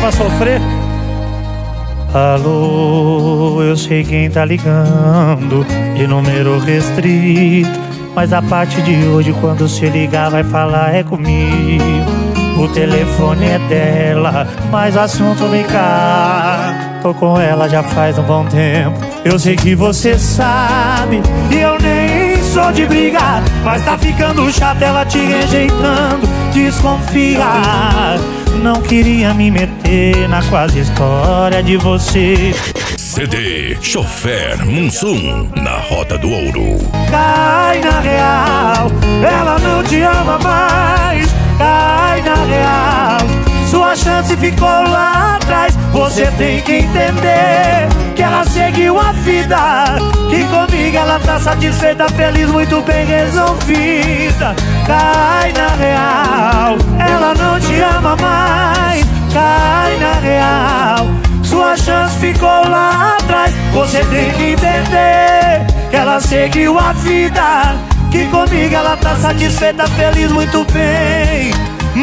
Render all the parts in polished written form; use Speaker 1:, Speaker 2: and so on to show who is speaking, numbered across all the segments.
Speaker 1: pra sofrer. Alô, eu sei quem tá ligando, de número restrito, mas a partir de hoje quando se ligar vai falar é comigo. O telefone é dela, mas o assunto vem cá. Tô com ela já faz um bom tempo, eu sei que você sabe. E eu nem sou de brigar, mas tá ficando chato ela te rejeitando. Desconfia, não queria me meter na quase história de você.
Speaker 2: CD Chofer Munsum, na Rota do Ouro.
Speaker 1: Cai na real, ela não te ama mais. Cai na real, sua chance ficou lá atrás. Você tem que entender que ela seguiu a vida, que comigo ela tá satisfeita, feliz, muito bem resolvida. Cai na real, ela não te ama mais. Cai na real, sua chance ficou lá atrás. Você tem que entender que ela seguiu a vida, que comigo ela tá satisfeita, feliz, muito bem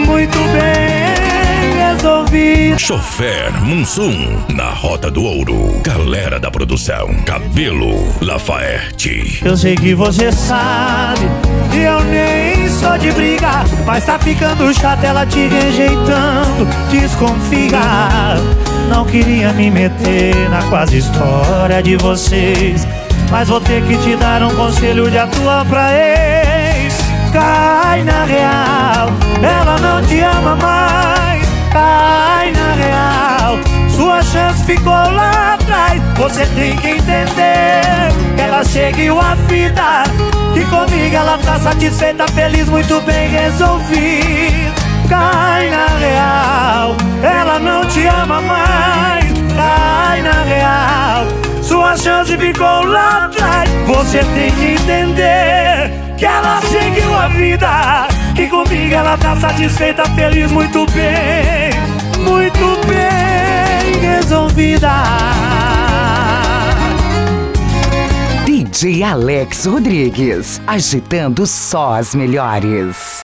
Speaker 1: resolvido.
Speaker 2: Chofer Munsum, na Rota do Ouro. Galera da produção, Cabelo Lafayette.
Speaker 1: Eu sei que você sabe, e eu nem sou de brigar, mas tá ficando chato ela te rejeitando. Desconfia, não queria me meter na quase história de vocês, mas vou ter que te dar um conselho de atuar pra ex. Cai na real, ela não te ama mais. Cai na real, sua chance ficou lá atrás. Você tem que entender que ela seguiu a vida, que comigo ela tá satisfeita, feliz, muito bem resolvido. Cai na real, ela não te ama mais. Cai na real, sua chance ficou lá atrás. Você tem que entender que ela seguiu a vida, que comigo ela tá satisfeita, feliz, muito bem resolvida.
Speaker 3: DJ Alex Rodrigues, agitando só as melhores.